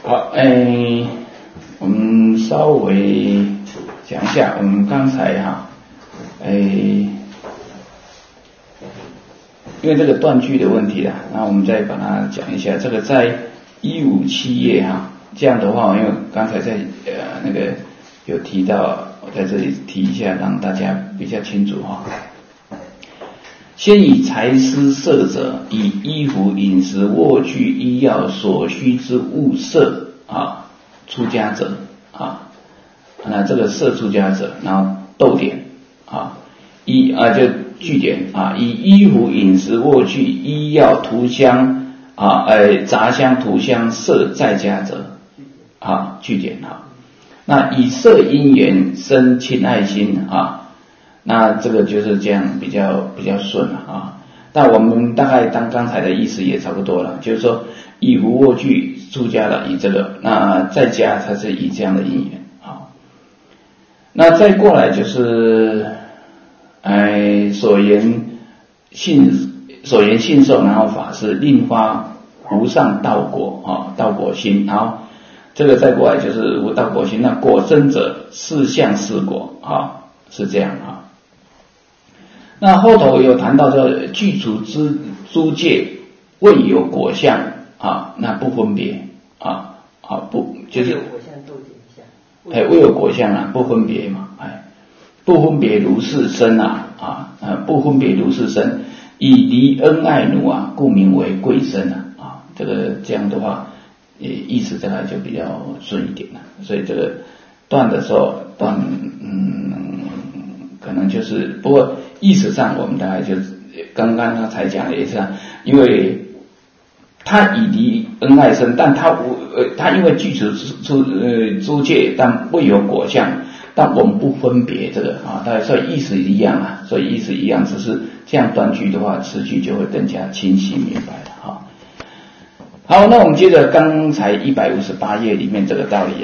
好，我们稍微讲一下，我们刚才因为这个断句的问题啦，那我们再把它讲一下。这个在157页这样的话，因为刚才在那个有提到，我在这里提一下，让大家比较清楚先以财施色者，以衣服、饮食、卧具、医药所需之物色出家者那这个色出家者，然后逗点就句点以衣服、饮食、卧具、医药、涂香杂香、涂香色在家者句点那以色因缘生亲爱心那这个就是这样比较顺了但我们大概当刚才的意思也差不多了，就是说以服卧具出家了，以这个，那在家它是以这样的因缘那再过来就是所言信受，然后法是令发无上道果道果心，然后这个再过来就是无道果心，那果生者四相四果是这样那后头有谈到说具足之诸界未有果相那不分别不就是未有果相不分别嘛不分别如是身不分别如是身，以离恩爱怒故名为贵身这个这样的话意思大概就比较顺一点了。所以这个断的时候可能就是不过意识上我们大概就刚刚才讲的也是因为他以离恩爱身，但他因为具足诸界但未有果相，但我们不分别这个大家所以意思一样所以意思一样，只是这样断句的话词句就会更加清晰明白了好，那我们接着刚才158页里面这个道理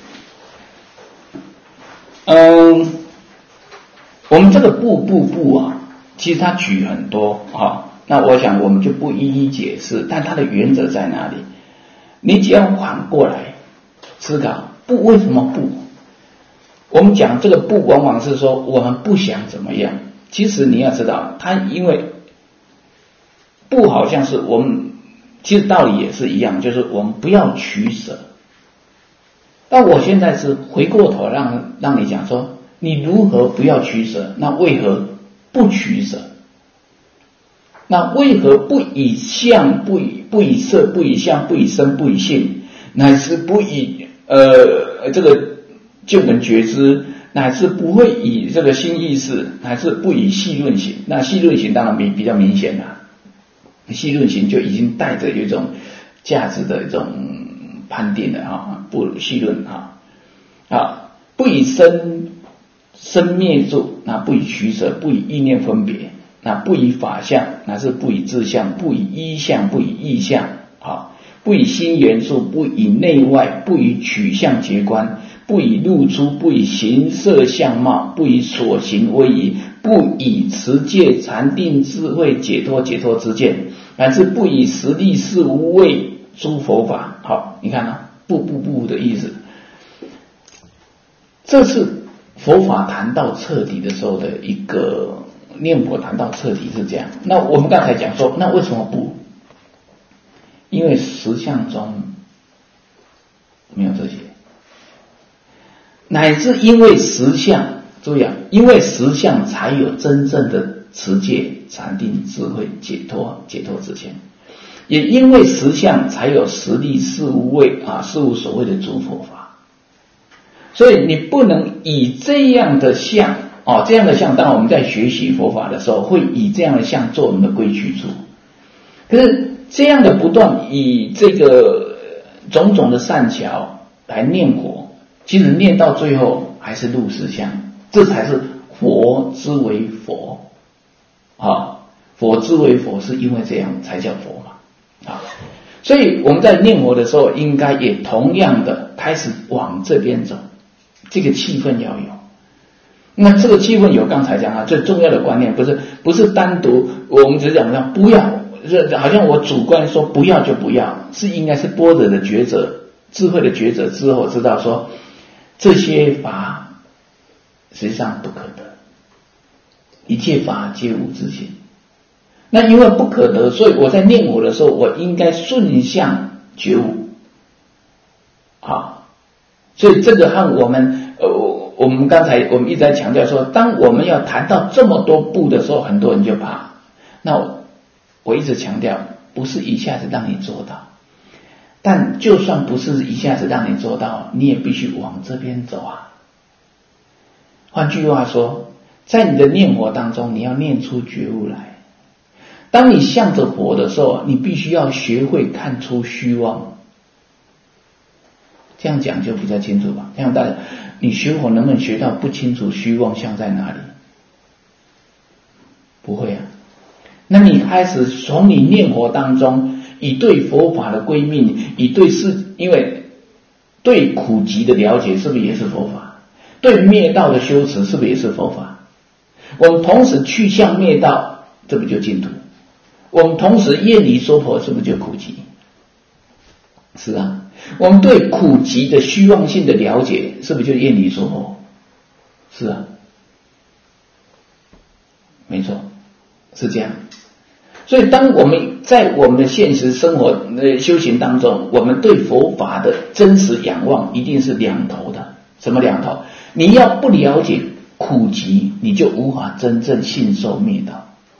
我们这个步其实它举很多那我想我们就不一一解释，但它的原则在哪里？你只要反过来思考，不为什么不？我们讲这个不往往是说我们不想怎么样，其实你要知道它因为不好像是我们其实道理也是一样，就是我们不要取舍。但我现在是回过头让你讲说你如何不要取舍，那为何不取舍？那为何不以相不以色不以相不以身不以性，乃是不以这个就能觉知，乃是不会以这个心意识，乃是不以细论行。那细论行当然比较明显细论行就已经带着一种价值的一种判定了不细论不以生灭住，那不以取舍，不以意念分别，那不以法相，那是不以自相，不以依相，不以意相不以心元素，不以内外，不以取相结观，不以入出，不以形色相貌，不以所行威仪，不以持戒禅定智慧解脱之见，乃至不以实力事无畏诸佛法。好，你看不的意思，这是佛法谈到彻底的时候的一个念佛谈到彻底是这样。那我们刚才讲说，那为什么不？因为实相中没有这些，乃至因为实相，注意因为实相才有真正的持戒禅定智慧解脱之见，也因为实相才有实力事无畏事无所谓的诸佛法。所以你不能以这样的相这样的相，当然我们在学习佛法的时候会以这样的相做我们的归去处，可是这样的不断以这个种种的善巧来念佛，其实念到最后还是入实相，这才是佛之为佛佛之为佛是因为这样才叫佛嘛所以我们在念佛的时候应该也同样的开始往这边走，这个气氛要有。那这个气氛有刚才讲最重要的观念不是单独我们只讲不要，好像我主观说不要就不要，是应该是般若的抉择智慧的觉者之后知道说，这些法实际上不可得，一切法皆无自性。那因为不可得，所以我在念佛的时候，我应该顺向觉悟。好，所以这个和我们刚才我们一直在强调说，当我们要谈到这么多步的时候，很多人就怕。那我一直强调，不是一下子让你做到，但就算不是一下子让你做到，你也必须往这边走啊。换句话说，在你的念佛当中，你要念出觉悟来。当你向着佛的时候，你必须要学会看出虚妄。这样讲就比较清楚吧。这样大家，你学佛能不能学到不清楚虚妄相在哪里？不会啊。那你开始从你念佛当中，以对佛法的归命，因为对苦集的了解，是不是也是佛法？对灭道的修持，是不是也是佛法？我们同时去向灭道，这不就净土？我们同时厌离娑婆，是不是就苦集？是啊。我们对苦集的虚妄性的了解，是不是就厌离娑婆？是啊。没错，是这样。所以当我们在我们的现实生活修行当中，我们对佛法的真实仰望一定是两头的。什么两头？你要不了解苦集，你就无法真正信受灭道。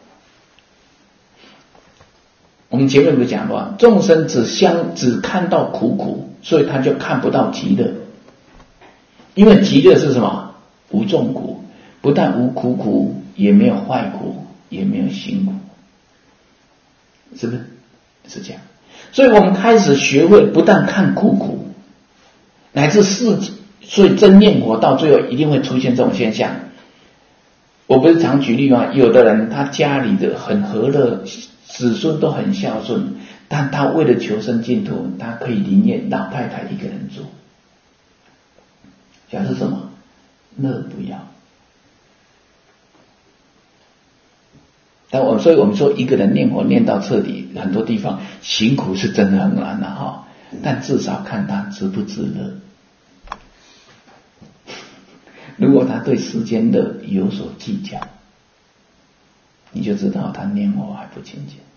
我们前面不是讲过，众生只看到苦，所以他就看不到极乐。因为极乐是什么？无众苦，不但无苦，也没有坏苦，也没有行苦，是不是？是这样。所以我们开始学会不但看苦，乃至所以真念佛到最后一定会出现这种现象。我不是常举例吗？有的人他家里的很和乐，子孙都很孝顺，但他为了求生净土，他可以宁愿老太太一个人住。表示什么？乐不要。所以我们说一个人念佛念到彻底，很多地方行苦是真的很难的哈，但至少看他知不知乐。如果他对世间乐有所计较，你就知道他念佛还不清净。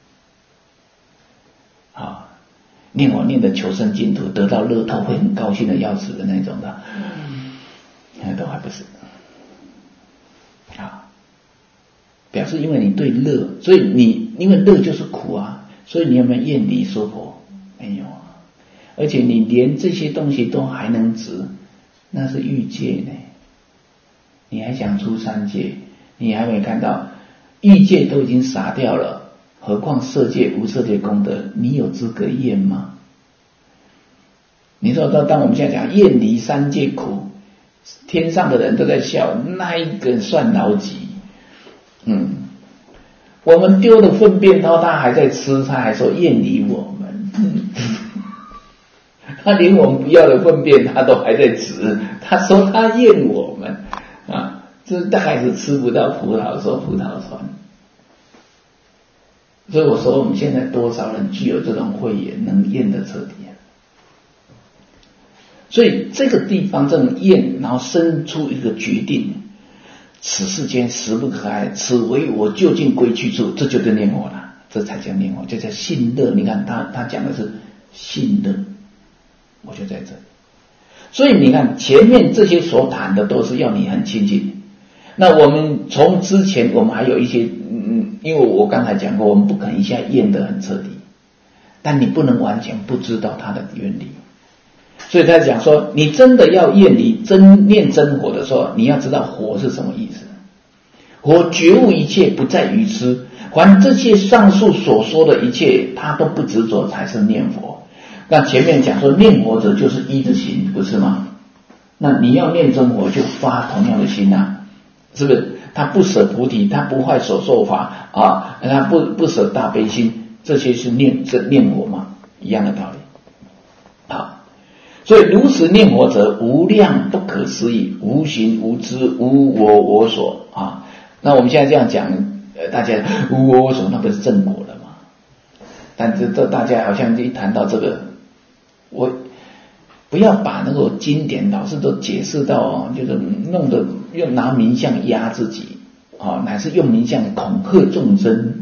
好，念佛念的求生净土，得到乐透会很高兴的要死的那种的，都还不是。好，表示因为你对乐，所以因为乐就是苦啊，所以你有没有厌离娑婆？没有啊。而且你连这些东西都还能执，那是欲界呢。你还想出三界，你还没看到欲界都已经洒掉了，何况色界无色界功德，你有资格厌吗？你说当我们现在讲厌离三界苦，天上的人都在笑，那一个算老几？我们丢的粪便他还在吃，他还说厌离我们。他连我们不要的粪便他都还在吃，他说他厌我们啊，这大概是吃不到葡萄说葡萄酸。所以我说我们现在多少人具有这种慧眼，能厌得彻底啊？所以这个地方这种厌，然后生出一个决定，此世间实不可爱，此为我究竟归去处，这就叫念佛了，这才叫念佛，这叫信乐。你看他讲的是信乐，我就在这里。所以你看前面这些所谈的都是要你很亲近。那我们从之前我们还有一些因为我刚才讲过，我们不可能一下验得很彻底，但你不能完全不知道它的原理。所以他讲说，你真的要厌离念真佛的时候，你要知道佛是什么意思。佛觉悟一切不在于痴，凡这些上述所说的一切，他都不执着，才是念佛。那前面讲说念佛者就是一的心，不是吗？那你要念真佛就发同样的心啊，是不是？他不舍菩提，他不坏所受法啊，他不舍大悲心，这些是念佛嘛，一样的道理。好。所以如此念佛者，无量不可思议，无形无知，无我所啊。那我们现在这样讲，大家无我所，那不是正果了吗？但这大家好像一谈到这个， 不要把那个经典老师都解释到就是弄得用拿名相压自己乃是用名相恐吓众生。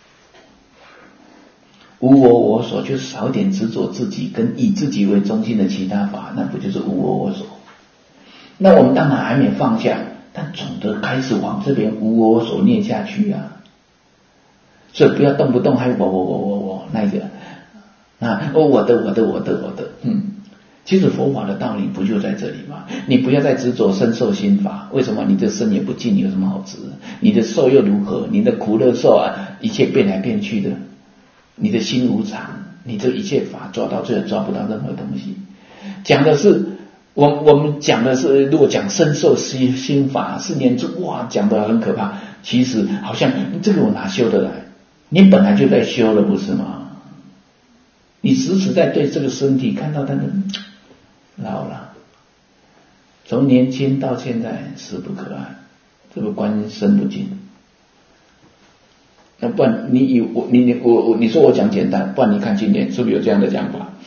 无我我所，就是少点执着自己跟以自己为中心的其他法，那不就是无我我所？那我们当然还没放下，但总的开始往这边无我我所念下去啊。所以不要动不动还我那个我的，其实佛法的道理不就在这里吗？你不要再执着身受心法，为什么？你的身也不净，有什么好执？你的受又如何？你的苦乐受一切变来变去的，你的心无常，你这一切法抓到最后抓不到任何东西。讲的是我们讲的是，如果讲身受心法4年之讲得很可怕，其实好像这个我哪修得来？你本来就在修了，不是吗？你时时在对这个身体看到它的老了，从年轻到现在死不可爱，这个观身不净。那不然你说我讲简单，不然你看经典是不是有这样的讲法？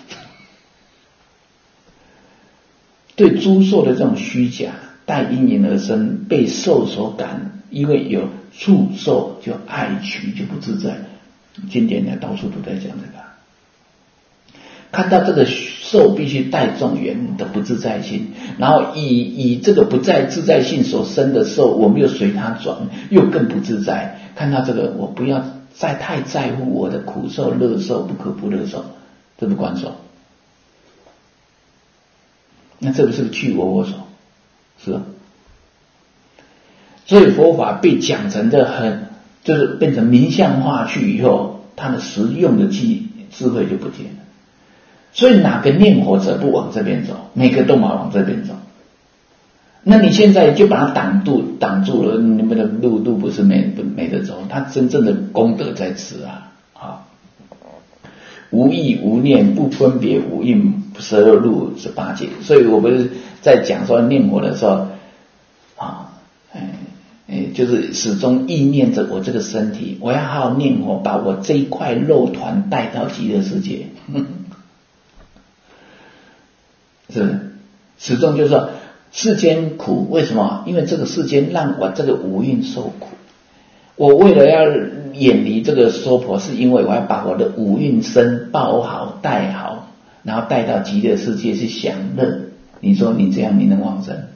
对诸受的这种虚假，带因缘而生，被受所感，因为有触受就爱取，就不自在。经典呢到处都在讲这个。看到这个受必须带众缘的不自在性，然后以这个不在自在性所生的受，我们又随它转，又更不自在。看到这个，我不要再太在乎我的苦受、乐受、不可不乐受，这不观受。那这个是去我我所，是吧？所以佛法被讲成的就是变成名相化去以后，它的实用的智慧就不见了。所以哪个念佛者不往这边走？每个都往这边走。那你现在就把它挡住了，你们的路不是没得走，它真正的功德在此啊！无意无念不分别无印12入18界。所以我不是在讲说念佛的时候就是始终意念着我这个身体，我要好好念佛，把我这一块肉团带到极乐世界。是不是？始终就是说世间苦，为什么？因为这个世间让我这个五蕴受苦。我为了要远离这个娑婆，是因为我要把我的五蕴身包好带好，然后带到极乐世界去享乐。你说你这样你能往生？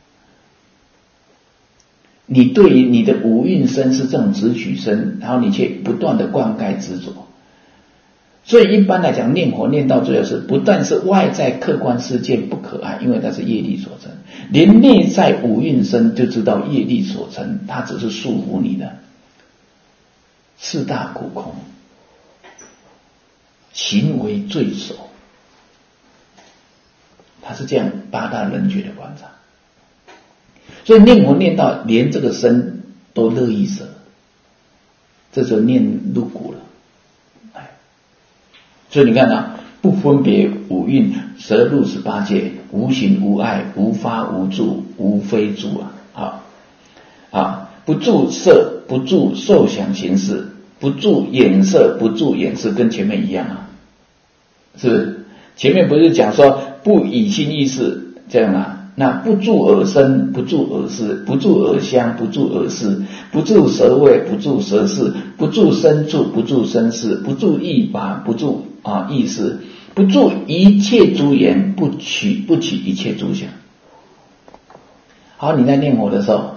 你对于你的五蕴身是这种执取身，然后你却不断的灌溉执着。所以一般来讲，念佛念到最后是不但是外在客观世界不可爱，因为它是业力所成，连内在五蕴身就知道业力所成，它只是束缚你的四大苦空，行为罪首，它是这样八大人觉的观察。所以念佛念到连这个身都乐意舍，这就念入骨了。所以你看不分别五蕴12入18界，无形无碍，无发无住，无非住不住色，不住受想行识，不住眼色，不住眼识，跟前面一样是不是？前面不是讲说不以心意识这样那不住耳声，不住耳识，不住耳香，不住耳识，不住舌味，不住舌识，不住身处，不住身识，不住意法，不住意识，不住一切诸言，不取一切诸想。好，你在念佛的时候，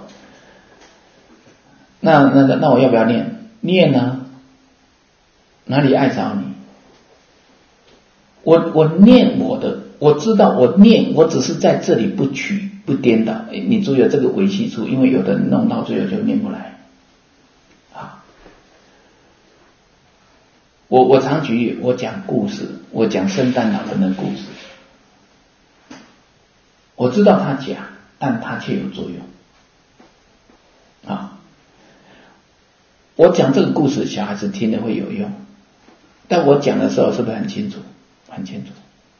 那我要不要念？念呢？哪里碍着你？我念我的。我知道我念，我只是在这里不取不颠倒。你注意了这个维系处，因为有的人弄到最后就念不来。我常举例，我讲故事，我讲圣诞老人的故事，我知道它假，但它却有作用。我讲这个故事，小孩子听了会有用，但我讲的时候是不是很清楚？很清楚。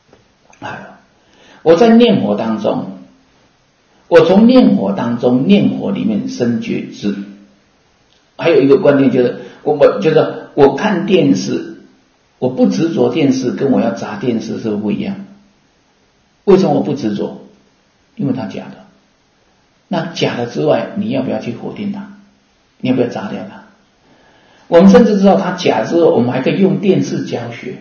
我在念佛当中，我从念佛当中，念佛里面生觉知。还有一个观念就是，我看电视，我不执着电视，跟我要砸电视是不一样。 为什么我不执着？因为它假的。那假的之外，你要不要去否定它？你要不要砸掉它？我们甚至知道它假之后，我们还可以用电视教学，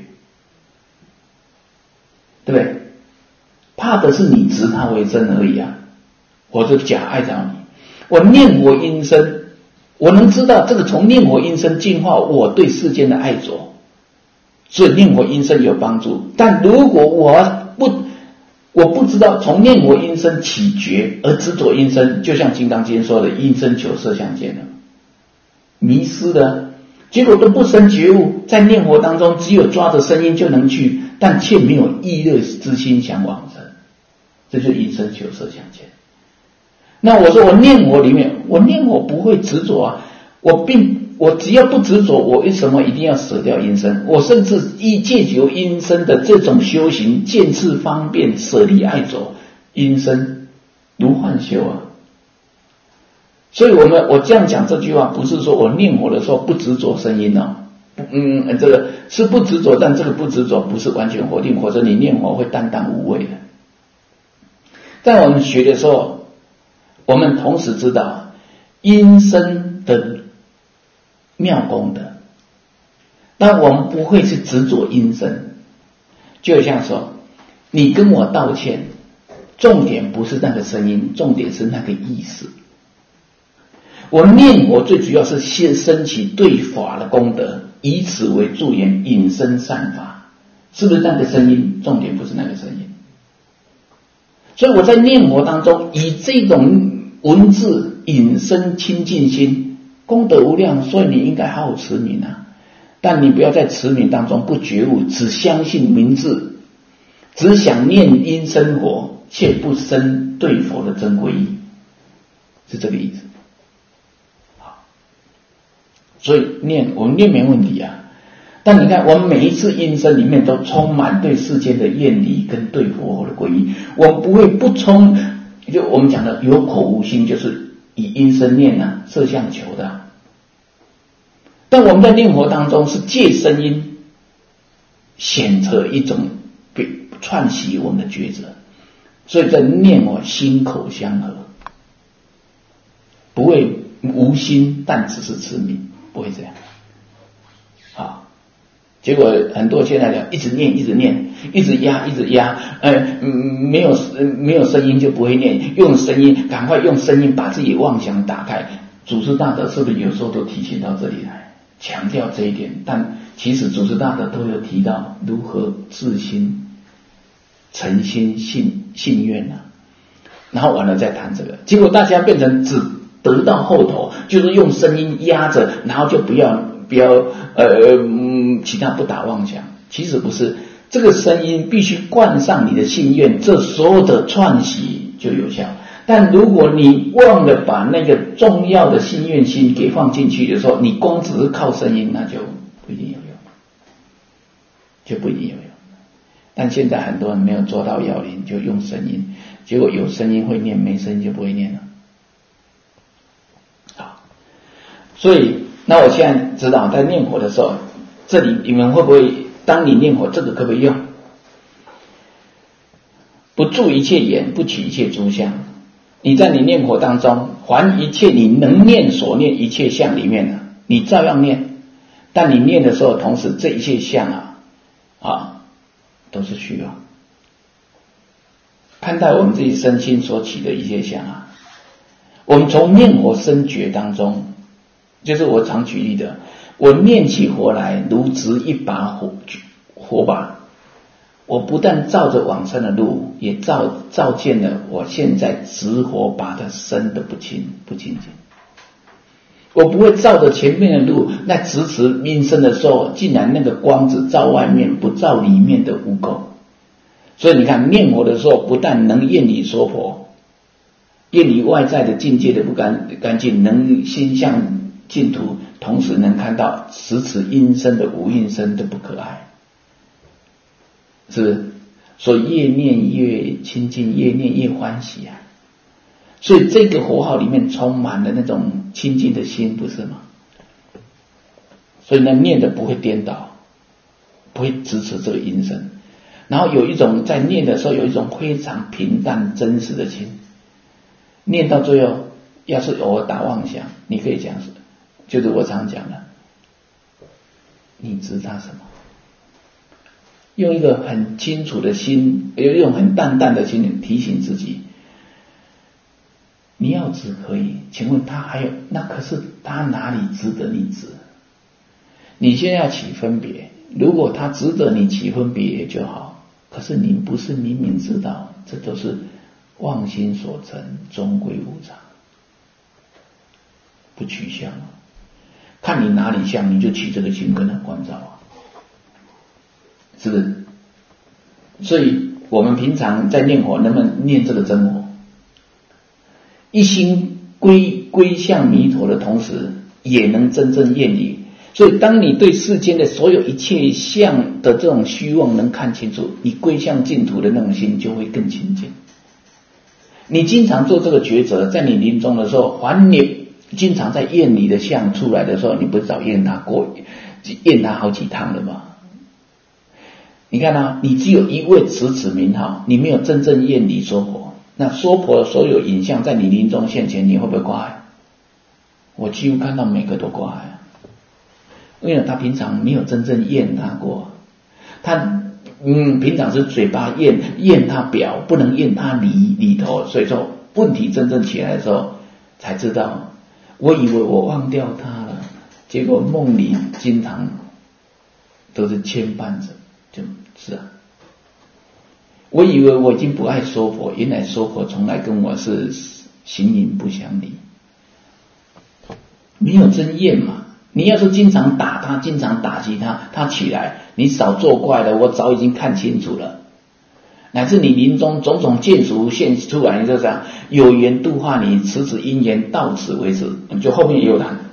对不对？怕的是你执它为真而已啊！我就假爱着你，我念佛音声，我能知道这个从念佛音声净化我对世间的爱着，所以念佛音声有帮助。但如果我不知道从念佛音声起觉而执着音声，就像《金刚经》说的音声求色相见了，迷失的，结果都不生觉悟，在念佛当中只有抓着声音就能去，但却没有意乐之心想往生，这就是音声求色相见。那我说我念佛里面，我念佛不会执着啊，我只要不执着，我为什么一定要舍掉音声？我甚至借由音声的这种修行，见次方便，舍离爱着，音声如幻修啊。所以我这样讲这句话，不是说我念佛的时候不执着声音哦，这个是不执着，但这个不执着不是完全否定，否则你念佛会淡淡无味的。在我们学的时候，我们同时知道音声的妙功德，但我们不会去执着音声。就像说你跟我道歉，重点不是那个声音，重点是那个意思。我念佛最主要是先升起对法的功德，以此为助缘，引申善法，是不是那个声音？重点不是那个声音。所以我在念佛当中，以这种文字引申清净心，功德无量，所以你应该好好持名啊。但你不要在持名当中不觉悟，只相信名字，只想念因生活，却不生对佛的真皈依，是这个意思。好，所以我们念没问题啊。但你看，我们每一次音声里面都充满对世间的厌离跟对佛的皈依，我们不会不充，就我们讲的有口无心，就是以音声念啊，色相求的啊。但我们在念佛当中是借声音显着一种串习我们的抉择，所以在念佛心口相合，不会无心，但只是持名，不会这样。好。结果很多现在的一直念，一直压，没有声音就不会念，用声音，赶快用声音把自己妄想打开。祖师大德是不是有时候都提醒到这里来，强调这一点？但其实祖师大德都有提到如何自心、诚心、信愿啊，然后完了再谈这个。结果大家变成只得到后头，就是用声音压着，然后就不要其他不打妄想。其实不是，这个声音必须灌上你的信愿，这所有的串习就有效。但如果你忘了把那个重要的信愿心给放进去的时候，你光只是靠声音，那就不一定有用，但现在很多人没有做到要领，就用声音，结果有声音会念，没声音就不会念了。好，所以那我现在知道在念佛的时候，这里你们会不会，当你念佛这个可不可以用？不住一切言，不取一切诸相。你在你念佛当中，凡一切你能念所念一切相里面呢，你照样念。但你念的时候，同时这一切相都是虚妄。看待我们自己身心所起的一切相我们从念佛生觉当中，就是我常举例的，我念起佛来如执一把火把，我不但照着往生的路，也照见了我现在执火把的身的不清净。我不会照着前面的路，那直持音声的时候，竟然那个光只照外面，不照里面的污垢。所以你看，念佛的时候，不但能厌离娑婆，厌离外在的境界的不干净，能心向净土，同时能看到实持音声的无音声的不可爱，是不是？所以越念越亲近，越念越欢喜啊！所以这个佛号里面充满了那种亲近的心，不是吗？所以呢，念的不会颠倒，不会支持这个音声。 然后有一种在念的时候有一种非常平淡真实的心，念到最后要是偶尔打妄想，你可以讲就是我常讲的，你知他什么？用一个很清楚的心，有一种很淡淡的心提醒自己，你要指可以，请问他还有，那可是他哪里值得你指？你现在要起分别，如果他值得你起分别也就好，可是你不是明明知道这都是妄心所成，终归无常，不取相啊，看你哪里像你就起这个心跟他关照啊，是不是？所以我们平常在念佛能不能念这个真我，一心归向弥陀的同时也能真正厌离。所以当你对世间的所有一切相的这种虚妄能看清楚，你归向净土的那种心就会更清净。你经常做这个抉择，在你临终的时候，凡你经常在厌离的相出来的时候，你不是早厌他好几趟了吗？你看啊，你只有一位持此名号，你没有真正厌离娑婆，那娑婆的所有影像在你临终现前，你会不会挂碍？我几乎看到每个都挂碍，因为他平常没有真正厌他过，他平常是嘴巴厌他表，不能厌他里头，所以说问题真正起来的时候才知道，我以为我忘掉他了，结果梦里经常都是牵绊着，就是啊，我以为我已经不爱娑婆，原来娑婆从来跟我是形影不相离，没有真厌嘛。你要是经常打他，经常打击他，他起来，你少作怪了，我早已经看清楚了。乃至你临终种种见熟现出来，你就这样有缘度化你，此因缘到此为止，就后面也有谈，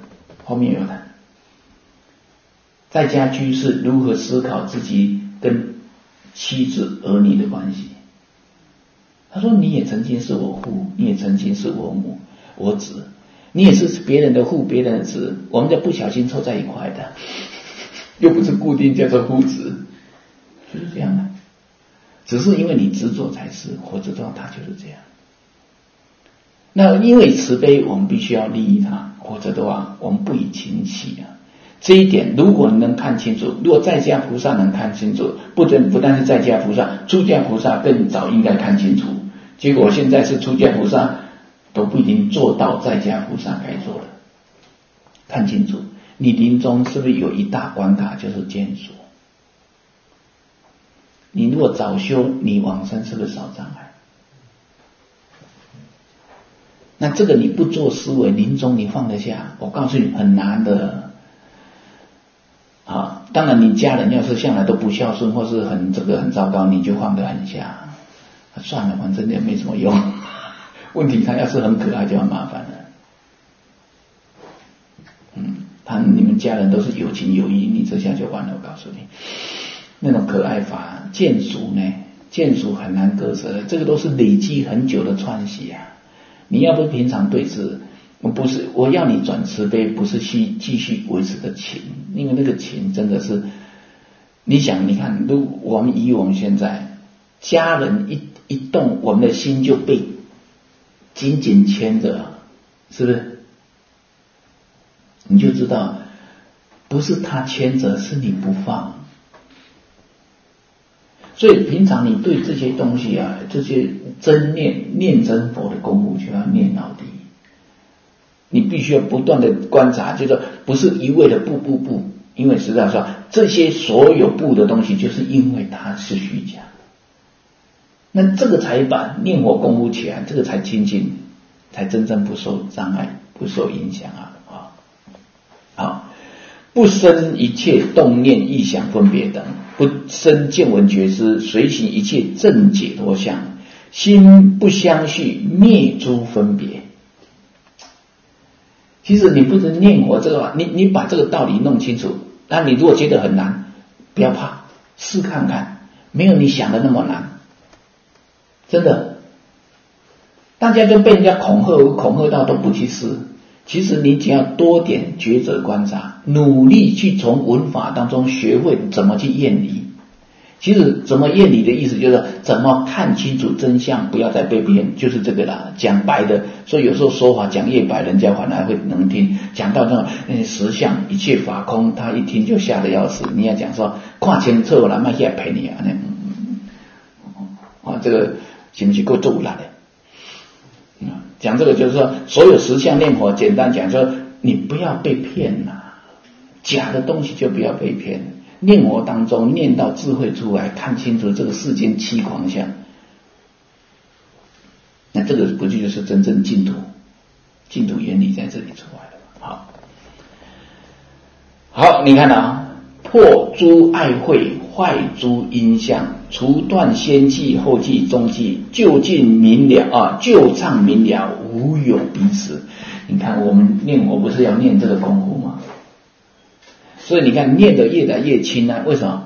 在家居士如何思考自己跟妻子儿女的关系。他说你也曾经是我父，你也曾经是我母我子，你也是别人的父别人的子，我们就不小心凑在一块的，又不是固定叫做父子，就是这样的，只是因为你执着才是，或者说他就是这样。那因为慈悲我们必须要利益他，或者的话我们不以情喜啊。这一点如果你能看清楚，如果在家菩萨能看清楚，不但是在家菩萨，出家菩萨更早应该看清楚，结果现在是出家菩萨都不一定做到在家菩萨该做的。看清楚你临终是不是有一大关卡，就是见所。你如果早修，你往生是不是少障碍？那这个你不做思维，临终你放得下？我告诉你很难的啊！当然你家人要是向来都不孝顺，或是很糟糕，你就放得很下，算了，反正也没什么用。问题他要是很可爱就很麻烦了。你们家人都是有情有义，你这下就完了。我告诉你，那种可爱法见俗呢，见俗很难割舍的，这个都是累积很久的串习啊。你要不平常对治，不是我要你转慈悲，不是继续维持的情，因为那个情真的是，你想你看，我们现在家人一动，我们的心就被紧紧牵着，是不是？你就知道不是他牵着，是你不放。所以平常你对这些东西啊，这些真念真佛的功夫就要念到底，你必须要不断的观察，就是不是一味的不，因为实际上说这些所有不的东西，就是因为它是虚假。那这个才把念佛功夫起来，这个才清净，才真正不受障碍，不受影响啊。好，不生一切动念意想分别等，不生见闻觉知，随行一切正解脱相，心不相续，灭诸分别。其实你不是念佛这个，你把这个道理弄清楚，那你如果觉得很难，不要怕，试看看，没有你想的那么难，真的。大家都被人家恐吓到都不去试。其实你只要多点抉择观察，努力去从闻法当中学会怎么去厌离， 其实怎么验理的意思就是怎么看清楚真相，不要再被骗，就是这个啦。讲白的，所以有时候说法讲越白，人家反而会能听。讲到这种实相一切法空，他一听就吓得要死。你要讲说看清楚了，卖起来赔你啊！这个是不是够做难的？讲这个就是说，所有实相念佛，简单讲说，你不要被骗啦，假的东西就不要被骗。念佛当中念到智慧出来，看清楚这个世间七狂相，那这个不就是真正净土？净土原理在这里出来了。好，你看啊，破诸爱慧，坏诸因相，除断先际后际中际，就近明了啊，就畅明了，无有彼此。你看我们念佛不是要念这个功夫吗？所以你看念得越来越轻啊，为什么？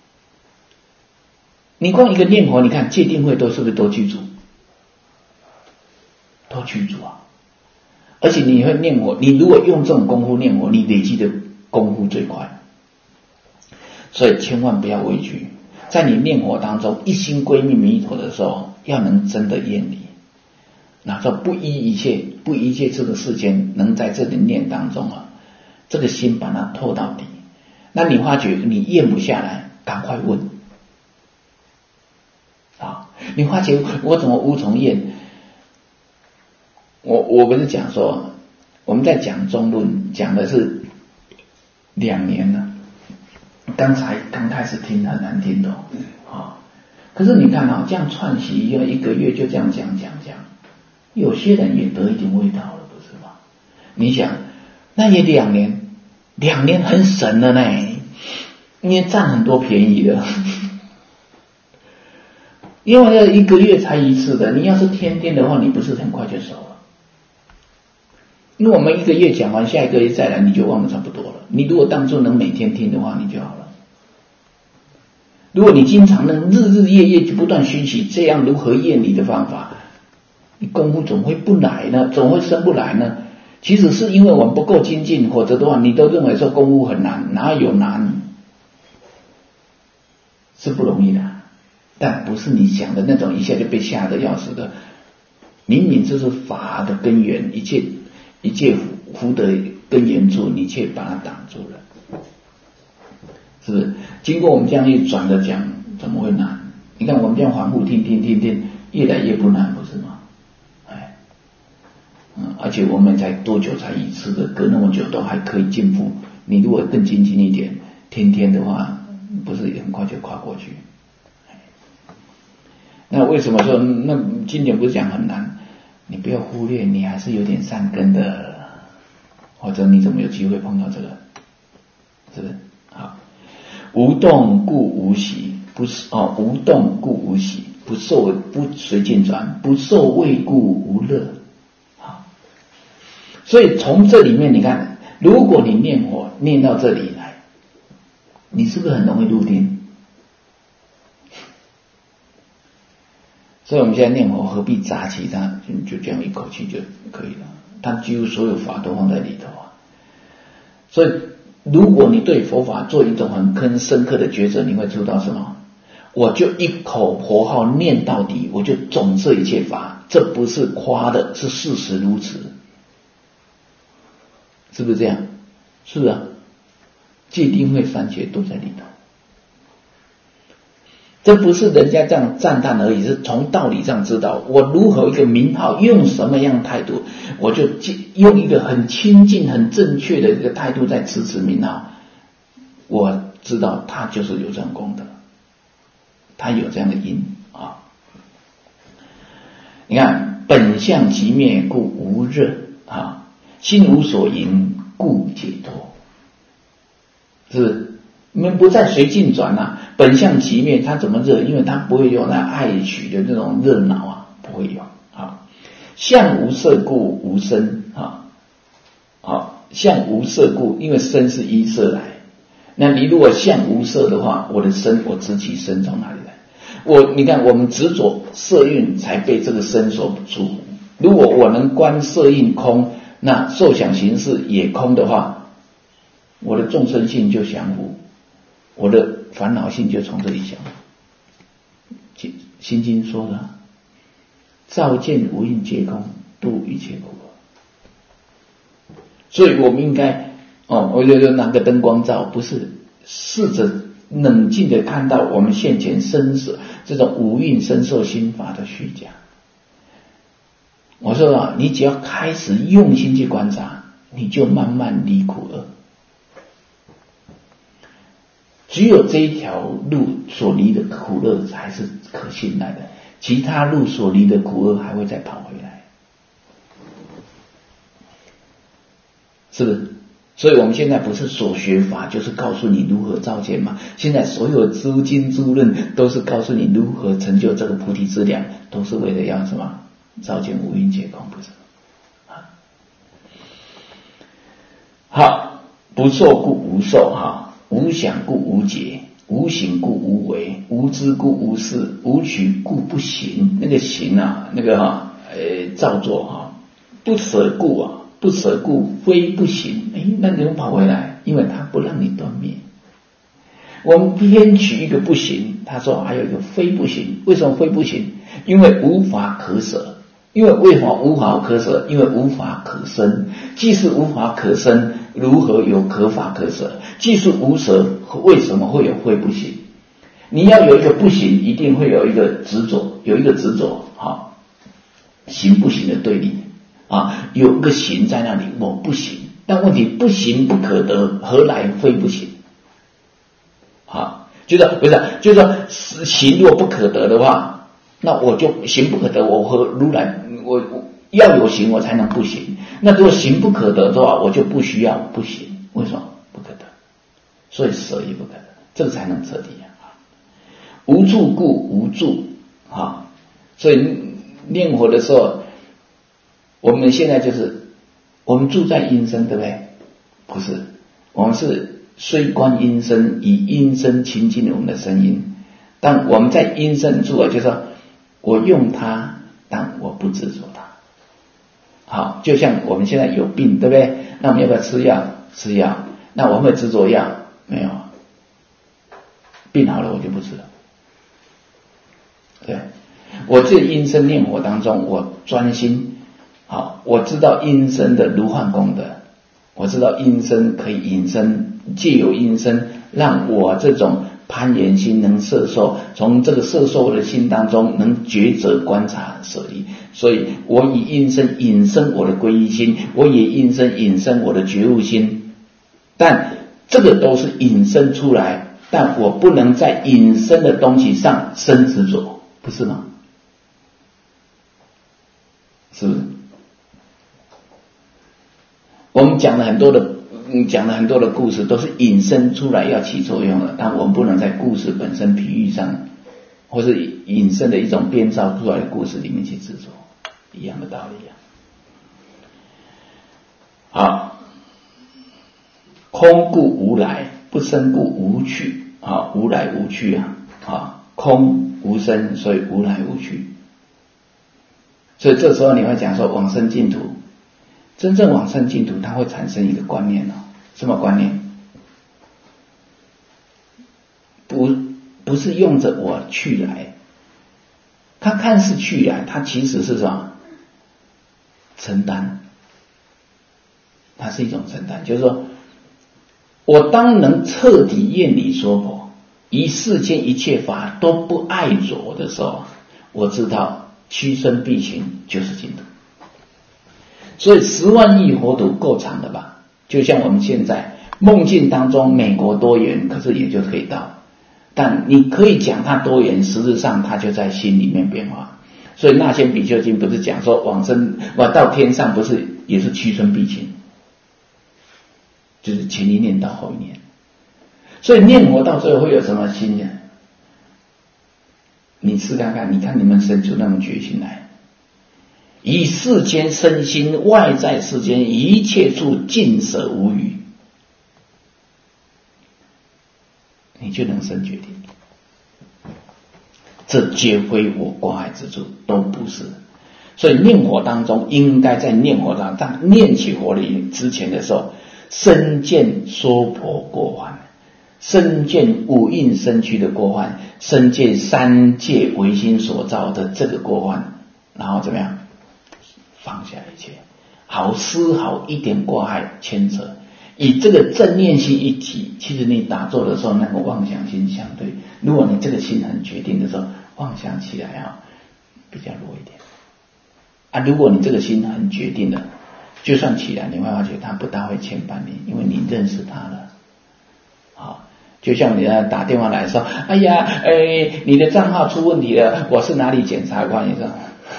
你光一个念佛，你看戒定慧都是不是都具足？都具足啊！而且你会念佛，你如果用这种功夫念佛，你累积的功夫最快。所以千万不要畏惧，在你念佛当中一心归命弥陀的时候，要能真的厌离，然后不依一切这个世间，能在这里念当中啊，这个心把它透到底。那你发觉你咽不下来，赶快问啊！你发觉我怎么无从咽？我不是讲说我们在讲中论，讲的是2年了，刚开始听很难听懂啊。可是你看啊，这样串习用1个月就这样讲，有些人也得一点味道了，不是吗？你想，那也2年很省了呢，你也占很多便宜的。因为1个月才一次的，你要是天天的话，你不是很快就熟了？因为我们1个月讲完，下1个月再来，你就忘得差不多了。你如果当初能每天听的话，你就好了。如果你经常能日日夜夜就不断熏习这样如何厌离的方法，你功夫总会不来呢，总会生不来呢。其实是因为我们不够精进，否则的话你都认为说功夫很难，哪有难？是不容易的，但不是你想的那种一下就被吓得要死的。明明这是法的根源，一切福德根源处，你却把它挡住了，是不是？经过我们这样一转的讲，怎么会难？你看我们这样反复听，越来越不难，不是吗？而且我们才多久才一次的，隔那么久都还可以进步。你如果更精进一点，天天的话，不是很快就跨过去？那为什么说那经典不是讲很难？你不要忽略，你还是有点善根的，或者你怎么有机会碰到这个？是不是？好，无动故无喜，无动故无喜，不随境转，不受味故无乐。好，所以从这里面你看，如果你念佛念到这里来，你是不是很容易入定？所以我们现在念佛何必杂其他，就这样一口气就可以了。他几乎所有法都放在里头啊。所以如果你对佛法做一种很深刻的抉择，你会知道什么？我就一口佛号念到底，我就总摄一切法，这不是夸的，是事实如此。是不是这样？是啊，戒定慧3学都在里头。这不是人家这样赞叹而已，是从道理上知道我如何一个名号，用什么样的态度，我就用一个很清净很正确的一个态度在持名号，我知道他就是有这样功德，他有这样的因啊。你看本相即灭故无热啊，心无所迎故解脱，是不是？你们不再随境转啊，本相即灭，它怎么热？因为它不会有那爱取的那种热闹啊，不会有啊。相无色故无生啊，相无色故，因为生是依色来。那你如果相无色的话，我的身，我执起身从哪里来？你看我们执着色蕴才被这个身所束缚。如果我能观色蕴空，那受想行识也空的话，我的众生性就降伏。 我的烦恼性就从这里想。心经说的，照见无印皆空，度一切苦。所以我们应该我觉得拿个灯光照，不是试着冷静的看到我们现前生死这种五蕴身受心法的虚假。我说你只要开始用心去观察，你就慢慢离苦厄。只有这一条路所离的苦厄才是可信赖的，其他路所离的苦厄还会再跑回来，是不是？所以我们现在不是所学法就是告诉你如何照见嘛，现在所有诸经诸论都是告诉你如何成就这个菩提资粮，都是为了要什么？照见五蕴皆空，不是？好，不受故无受哈，无想故无解，无行故无为，无知故无事，无取故不行。那个行那个造作不舍故非不行。那你又跑回来，因为它不让你断灭。我们偏取一个不行，他说还有一个非不行。为什么非不行？因为无法可舍。因为为什么无法可舍？因为无法可生。既是无法可生，如何有可法可舍？既是无舍，为什么会有非不行？你要有一个不行，一定会有一个执着，有一个执着，行不行的对立有一个行在那里，我不行。但问题不行不可得，何来非不行？就是说行如果不可得的话，那我就行不可得，我和如来我要有行我才能不行。那如果行不可得的话，我就不需要不行。为什么不可得？所以舍亦不可得，这个才能彻底无住故无住所以念佛的时候，我们现在就是我们住在阴身，对不对？不是，我们是虽观阴身，以阴身亲近我们的声音。但我们在阴身住就是说我用它，但我不执着它。好，就像我们现在有病，对不对？那我们要不要吃药？吃药。那我们会执着药？没有。病好了我就不吃了。对，我这阴身念佛当中，我专心，我知道阴身的如幻功德，我知道阴身可以引申，借由阴身让我这种攀缘心能摄受，从这个摄受的心当中能抉择观察舍离。所以我以阴身引申我的皈依心，我以阴身引申我的觉悟心，但这个都是引申出来，但我不能在引申的东西上生执着，不是吗？是不是？我们讲了很多的故事，都是引申出来要起作用的，但我们不能在故事本身比喻上，或是引申的一种编造出来的故事里面去执着，一样的道理好，空故无来，不生故无去无来无去空无生，所以无来无去。所以这时候你会讲说往生净土，真正往生净土它会产生一个观念什么观念？不是用着我去来，它看似去来，它其实是什么？承担，它是一种承担，就是说我当能彻底厌离娑婆，以世间一切法都不爱着的时候，我知道屈身必行就是净土。所以10万亿佛土够长的吧？就像我们现在梦境当中美国多元，可是也就可以到，但你可以讲它多元，实质上它就在心里面变化。所以那些比丘经不是讲说往生到天上，不是也是屈身必行，就是前一念到后一念。所以念佛到最后会有什么心呢？你试看看，你看你们生出那种决心来，以世间身心外在世间一切处尽舍无余，你就能生决定。这皆非我挂碍之处，都不是。所以念佛当中，应该在念佛当中念起佛理之前的时候，身见娑婆过患， 身见五蕴身躯的过患，身见三界唯心所造的这个过患，然后怎么样放下一切，好丝毫一点挂碍牵扯，以这个正念心一体。其实你打坐的时候，那个妄想心相对，如果你这个心很决定的时候，妄想起来比较弱一点如果你这个心很决定的，就算起来，你会发觉它不大会牵绊你，因为你认识它了。就像你打电话来说，哎呀，你的账号出问题了，我是哪里检察官？你说，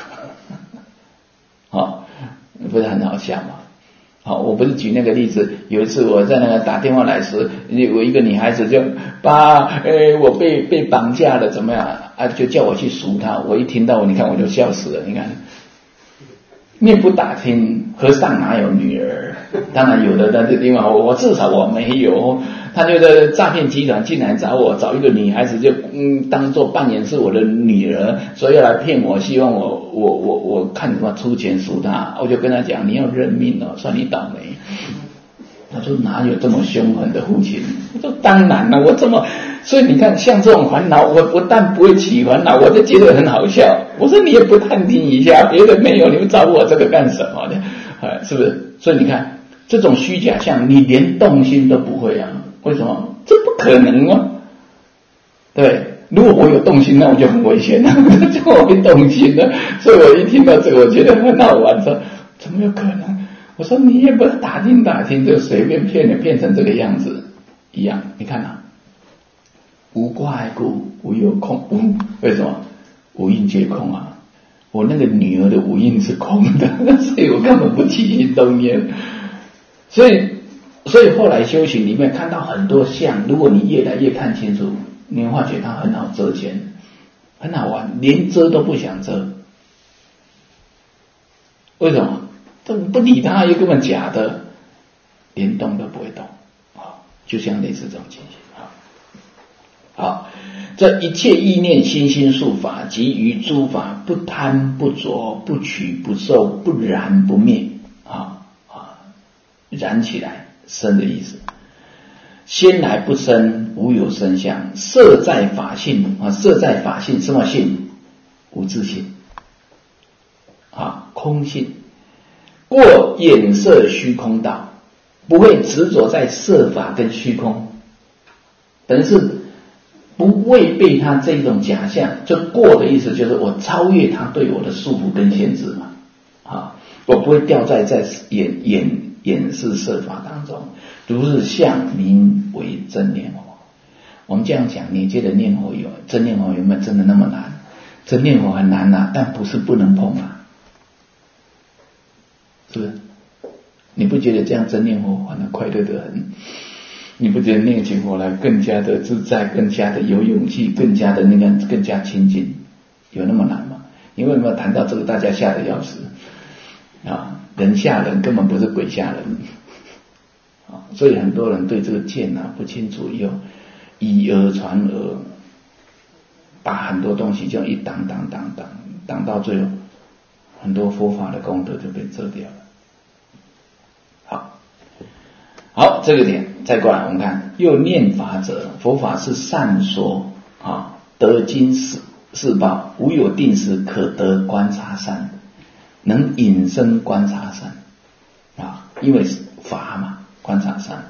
不是很好笑吗？我不是举那个例子，有一次我在那个打电话来时，有一个女孩子就我被绑架了，怎么样就叫我去赎她。我一听到你看我就笑死了。你看，面不打听，和尚哪有女儿？当然有的，但是另外我至少我没有。他就在诈骗集团进来找我，找一个女孩子就当做扮演是我的女儿，所以要来骗我，希望我看什么出钱赎她。我就跟他讲，你要认命算你倒霉。他说哪有这么凶狠的父亲？我说当然了，我这么，所以你看像这种烦恼，我不但不会起烦恼，我就觉得很好笑。我说你也不探听一下，别人没有，你们找我这个干什么呢？是不是？所以你看这种虚假相，你连动心都不会为什么？这不可能吗？对，如果我有动心，那我就很危险了。就我会动心了，所以我一听到这个，我觉得很好玩。说怎么有可能？我说你也不是打听打听，就随便骗成这个样子一样。你看无挂碍故，无有空。为什么？无印皆空我那个女儿的无印是空的，所以我根本不起心动念。所以后来修行里面看到很多相，如果你越来越看清楚，你会发觉它很好遮见，很好玩，连遮都不想遮。为什么？都不理它，又根本假的，连动都不会动就像类似这种情形好，这一切意念心心术法，即于诸法不贪不着不取不受不燃不灭燃起来生的意思。先来不生，无有生相，色在法性色在法性什么性？无自性空性。过眼色虚空道，不会执着在色法跟虚空，等于是不会被他这种假象，就过的意思就是我超越他对我的束缚跟限制嘛我不会掉在眼识色法当中，如是相名为真念佛。我们这样讲，你觉得念佛真念佛有没有真的那么难？真念佛很难但不是不能碰是不是？你不觉得这样真念佛反而快乐得很？你不觉得念起佛来更加的自在，更加的有勇气，更加的更加亲近？有那么难吗？因为有没有谈到这个，大家吓得要死人吓人根本不是鬼吓人所以很多人对这个见不清楚，又以讹传讹，把很多东西就一挡到最后，很多佛法的功德就被遮掉了。好，这个点再过来我们看，又念法者，佛法是善说得经世报，无有定时可得观察善，能引生观察善因为是法嘛，观察善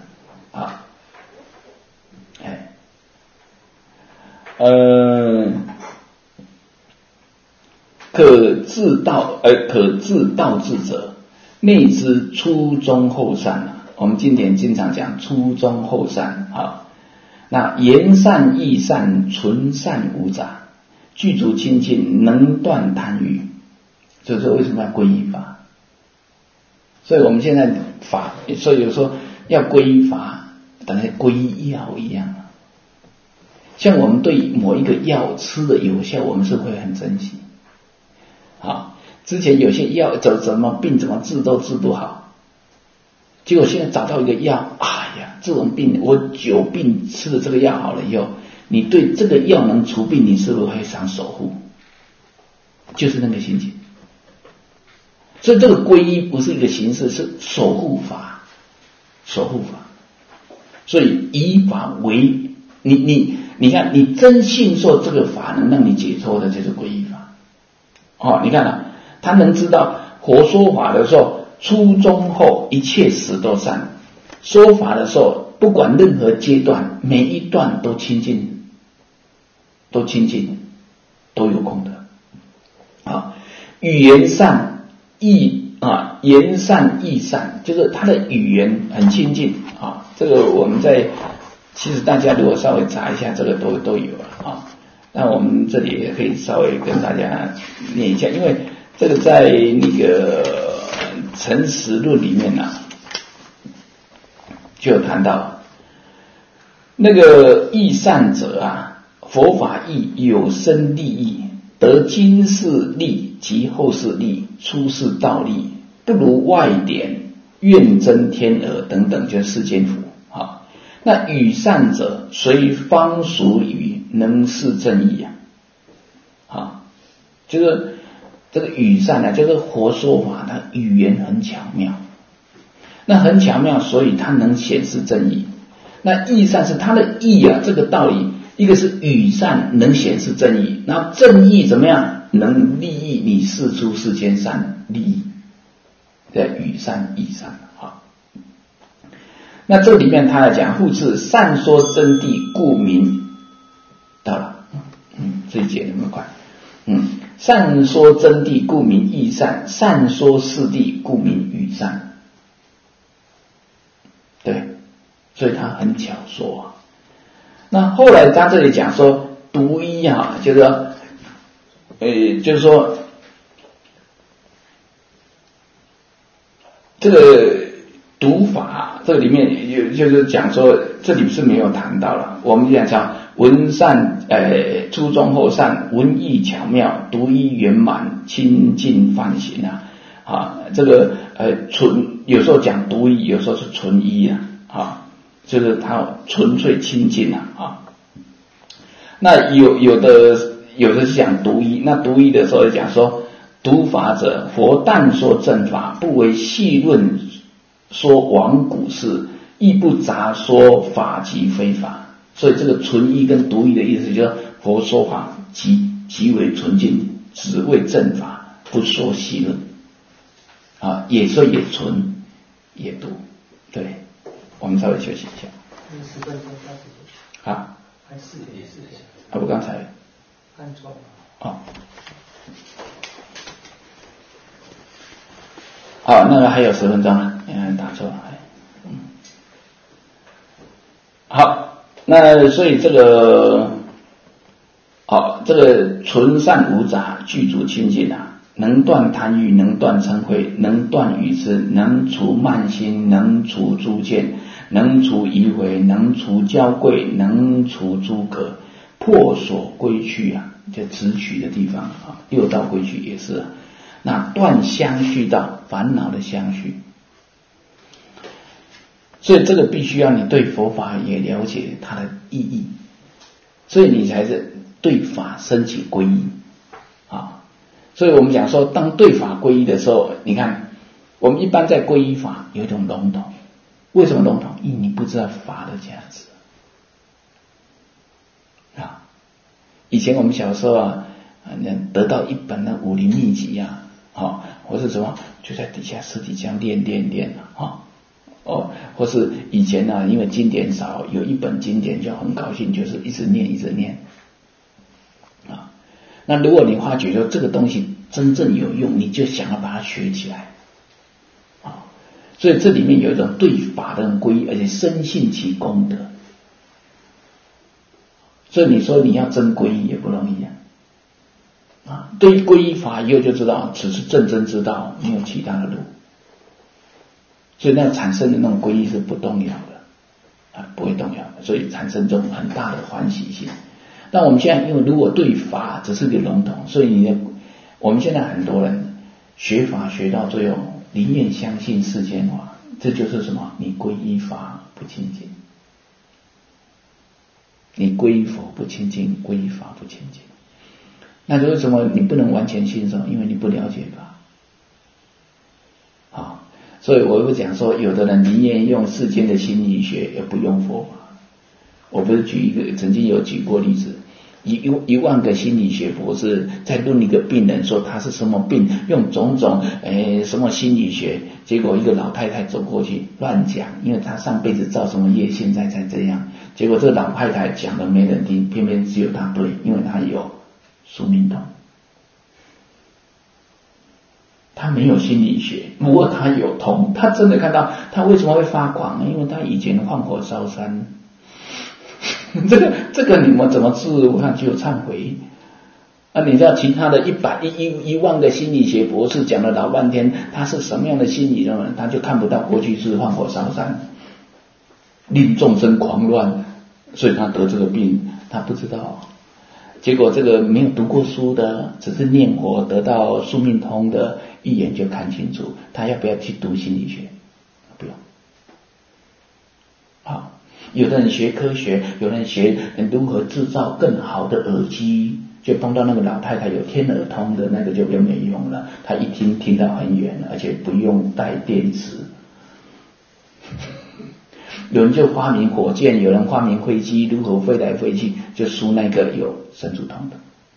可自道智者，内知初中后善我们经典经常讲初中后善那言善意善纯善无杂，具足清净，能断贪欲。所以说为什么要皈依法？所以我们现在法，所以有时候要皈依法，等于皈依药一样像我们对某一个药吃的有效，我们是会很珍惜之前有些药怎么病怎么治都治不好，结果现在找到一个药，这种病我久病吃了这个药好了以后，你对这个药能除病，你是不是会想守护？就是那个心情。所以这个皈依不是一个形式，是守护法。 所以以法为你看，你真信受这个法能让你解脱的，就是皈依法。哦，你看啊，他能知道佛说法的时候，初中后一切时都善。说法的时候，不管任何阶段，每一段都清净，都有功德。啊，语言善，言善意善，就是他的语言很亲近啊。这个我们其实大家如果稍微查一下，这个都有了啊。那我们这里也可以稍微跟大家念一下，因为这个在那个诚实论里面就有谈到那个义善者啊，佛法义有生利益，得今世利及后世利，出世道利，不如外典愿增天鹅等等，就是世间福啊。那语善者随方俗语，能示正义啊，就是这个语善就是佛说法，它语言很巧妙，那很巧妙，所以它能显示正义。那义善是它的义这个道理，一个是语善能显示正义，那正义怎么样能利益你世出世间善利益，在语善义善啊。那这里面他来讲，复次善说真谛，故名到了，这一节那么快，善说真谛，故名义善；善说事谛，故名语善。对，所以他很巧说啊。那后来他这里讲说独一就是说，就是说这个读法，这个里面就是讲说，这里是没有谈到了。我们讲文善，初中后善，文艺巧妙，独一圆满，清净放行这个有时候讲独一，有时候是纯一就是它纯粹清净那有的是讲独一，那独一的时候讲说，读法者，佛但说正法，不为细论说往古事，亦不杂说法及非法。所以这个纯一跟独一的意思，就是佛说法极为纯净，只为正法，不说细论也说也纯也独。对，我们稍微休息一下。 10分钟到啊？ 还是也是我刚才看错了。好，那个还有10分钟了，打错了。好，那所以这个纯善无杂，具足清净能断贪欲，能断嗔恚，能断愚痴，能除慢心，能除诸见，能除疑悔，能除骄贵，能除诸葛，破所归去就直取的地方六道归去也是那断相续道，烦恼的相续。所以这个必须要你对佛法也了解它的意义，所以你才是对法升起皈依所以我们讲说，当对法皈依的时候，你看我们一般在皈依法有一种笼统，为什么笼统？因为你不知道法的价值以前我们小时候得到一本的武林秘籍或是什么，就在底下尸体这样练或是以前因为经典少，有一本经典就很高兴，就是一直念那如果你发觉说这个东西真正有用，你就想要把它学起来所以这里面有一种对法的皈依，而且深信其功德。所以你说你要真皈依也不容易对于皈依法以后就知道此是正真之道，没有其他的路。所以那产生的那种皈依是不动摇的不会动摇的，所以产生这种很大的欢喜心。但我们现在因为如果对法只是个笼统，所以我们现在很多人学法学到最后宁愿相信世间法，这就是什么？你皈依法不清净，你皈依佛不清净，皈依法不清净。那为什么你不能完全信受？因为你不了解法所以我会讲说，有的人宁愿用世间的心理学，也不用佛法。我不是曾经有举过例子，1万个心理学博士在论一个病人说他是什么病，用种种什么心理学，结果一个老太太走过去乱讲，因为他上辈子造什么业，现在才这样。结果这个老太太讲的没人听，偏偏只有他对，因为他有宿命通。他没有心理学，不过他有通，他真的看到他为什么会发狂，因为他以前放火烧山。这个你们怎么治？我看只有忏悔。你知道其他的1万个心理学博士讲了老半天，他是什么样的心理人，他就看不到过去是放火烧山，令众生狂乱，所以他得这个病，他不知道。结果这个没有读过书的，只是念佛得到宿命通的，一眼就看清楚，他要不要去读心理学？不用。好。有的人学科学，有人学如何制造更好的耳机，就碰到那个老太太有天耳通的那个就没用了，他一听到很远，而且不用带电池。有人就发明火箭，有人发明飞机，如何飞来飞去，就输那个有神足通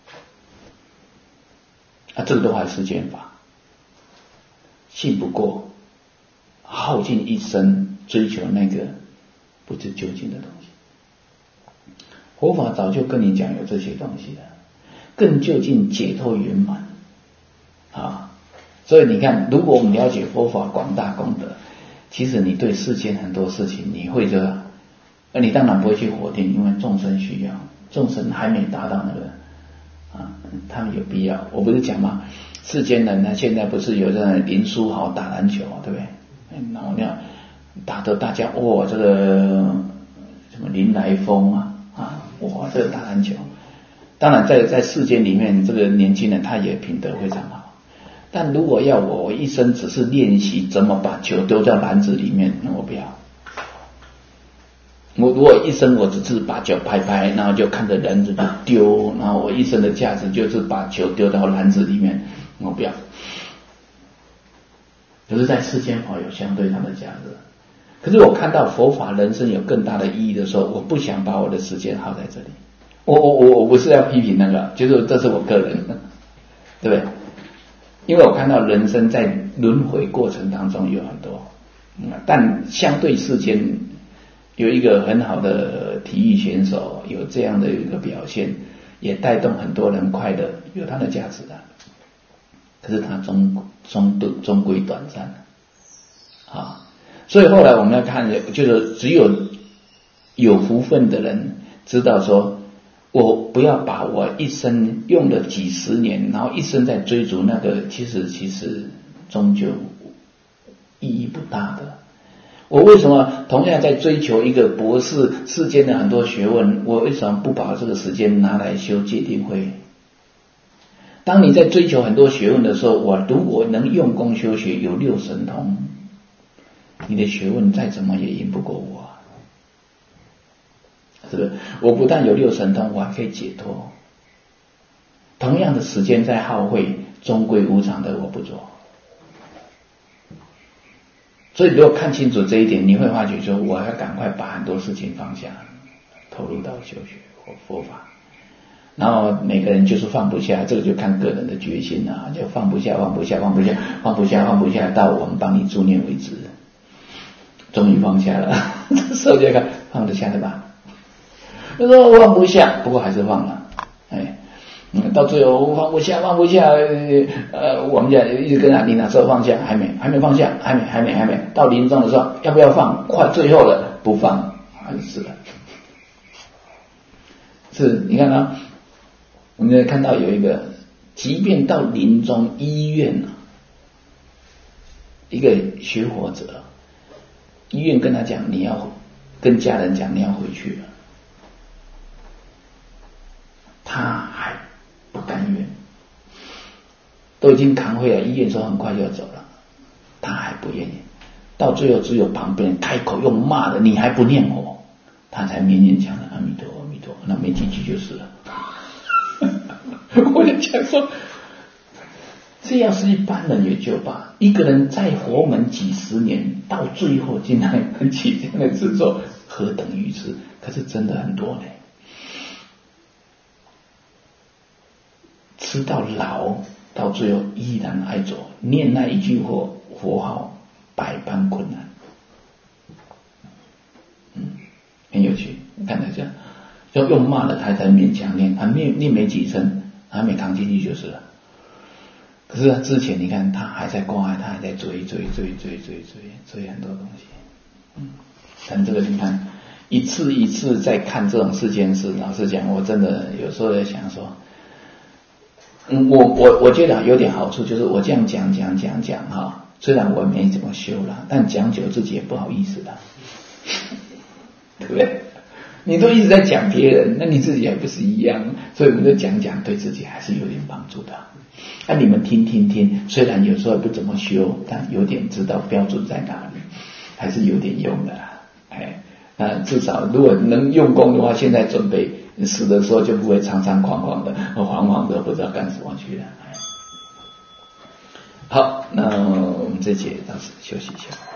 的。这个都还是世间法，信不过，耗尽一生追求那个不知究竟的东西。佛法早就跟你讲有这些东西了，更究竟解脱圆满啊！所以你看，如果我们了解佛法广大功德，其实你对世间很多事情你会你当然不会去否定，因为众生需要，众生还没达到那个他们有必要。我不是讲吗？世间人呢，现在不是有这种林书豪打篮球，对不对？然后打得大家这个什么林来疯这个打篮球。当然在世间里面，这个年轻人他也品德非常好。但如果要我一生只是练习怎么把球丢到篮子里面，那我不要。我如果一生我只是把球拍拍，然后就看着篮子就丢，然后我一生的价值就是把球丢到篮子里面，我不要。可是在世间法有相对它的价值。可是我看到佛法人生有更大的意义的时候，我不想把我的时间耗在这里。我不是要批评那个，就是这是我个人的，对不对？因为我看到人生在轮回过程当中有很多，但相对世间有一个很好的体育选手有这样的一个表现，也带动很多人快乐，有它的价值的。可是它终归短暂所以后来我们要看，就是只有福分的人知道说，我不要把我一生用了几十年，然后一生在追逐那个，其实终究意义不大的。我为什么同样在追求一个博士，世间的很多学问，我为什么不把这个时间拿来修戒定慧？当你在追求很多学问的时候，我如果能用功修学，有六神通，你的学问再怎么也赢不过我，是不是？我不但有六神通，我还可以解脱。同样的时间在耗费，终归无常的我不做。所以如果看清楚这一点，你会发觉说，我要赶快把很多事情放下，投入到修学佛法。然后每个人就是放不下，这个就看个人的决心就放不下，到我们帮你助念为止。终于放下了，这时候就看放得下了吧？他说我放不下，不过还是放了。到最后我放不下，我们家一直跟他，你哪时候放下？还没放下，还没。到临终的时候，要不要放？快最后了，不放，还是了。是，你看我们看到有一个，即便到临终医院一个学佛者，医院跟他讲，你要跟家人讲你要回去了，他还不甘愿，都已经扛回来，医院说很快就要走了，他还不愿意。到最后只有旁边人开口用骂的，你还不念佛，他才勉勉强的阿弥陀阿弥陀，那没几句就是了。我就讲说， 这要是一般人也就罢，一个人在佛门几十年，到最后竟然能起这样的执着，何等愚痴！可是真的很多呢，吃到老，到最后依然爱走，念那一句佛号，百般困难。很有趣，你看他这样，要用骂的他才勉强念，念没几声，还没扛进去就是了。可是之前你看他还在关爱，他还在追很多东西。但这个你看一次一次在看这种世间事，老实讲，我真的有时候在想说，我觉得有点好处，就是我这样讲哈，虽然我没怎么修了，但讲久自己也不好意思了，对不对？你都一直在讲别人，那你自己还不是一样？所以我们就讲对自己还是有点帮助的。那你们听，虽然有时候不怎么修，但有点知道标准在哪里，还是有点用的啦。至少如果能用功的话，现在准备死的时候就不会常常惶惶的，惶惶的不知道干什么去了。好，那我们这节到此休息一下。